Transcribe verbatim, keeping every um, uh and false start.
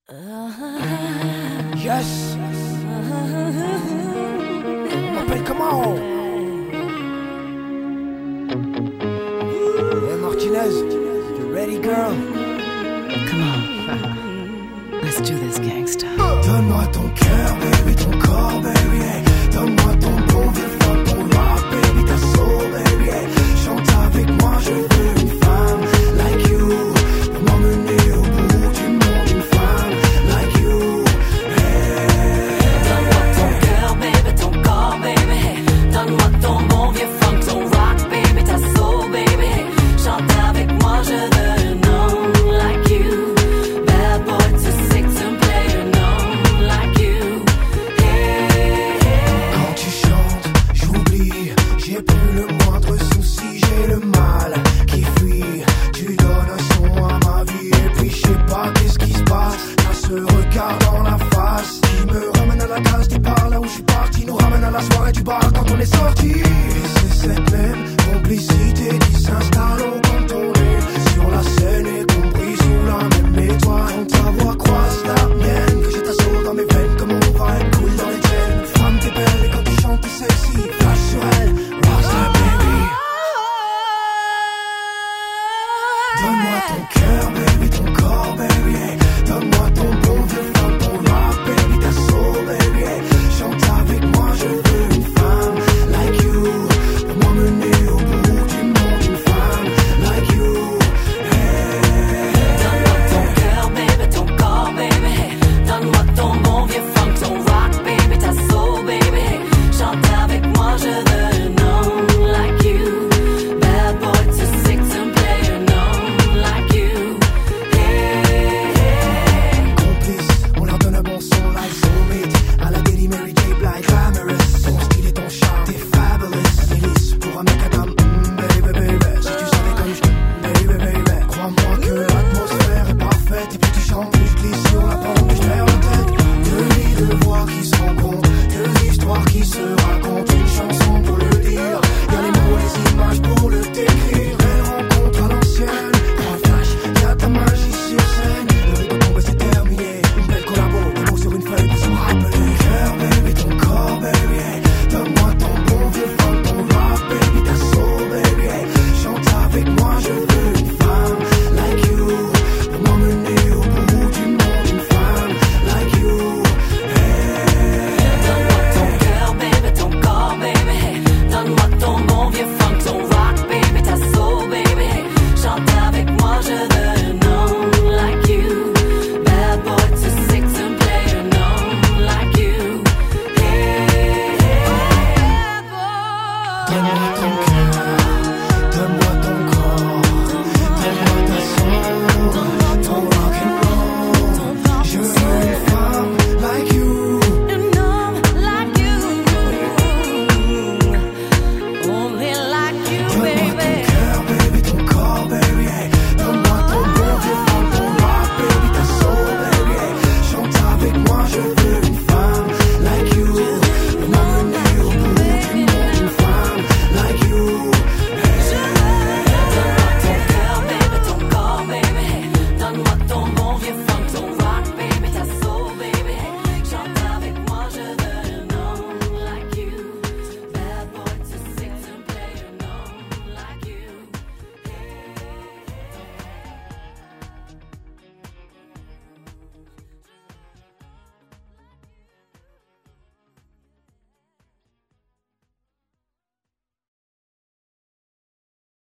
Yes. On m'appelle comment? Hey Martinez, you ready girl? Come on. Let's do this, gangsta. Donne-moi ton cœur, baby, ton corps, baby, hey. Donne-moi ton bon vieux fuck, ton rock, baby, ta soul, baby, hey. Chante avec moi, je veux une femme like you, pour m'emmener au bout du monde, une femme like you, hey. Donne-moi ton cœur, baby, ton corps, baby, hey. Donne-moi ton bon vieux funk, ton rock, baby, ta soul, baby, hey. Chante avec moi, je veux un homme like you. Bad boy to sick to play an homme like you. Hey, hey. Quand tu chantes, j'oublie, j'ai plus le moindre souci, j'ai le mal qui fuit. Tu donnes un son à ma vie et puis je sais pas qu'est-ce qui se passe. T'as ce regard dans la face qui me ramène à la case départ, là où je suis parti, nous ramène à la soirée du bar quand on est sorti. Et c'est cette même complicité qui s'installe au quand on est sur la scène et compris sous la même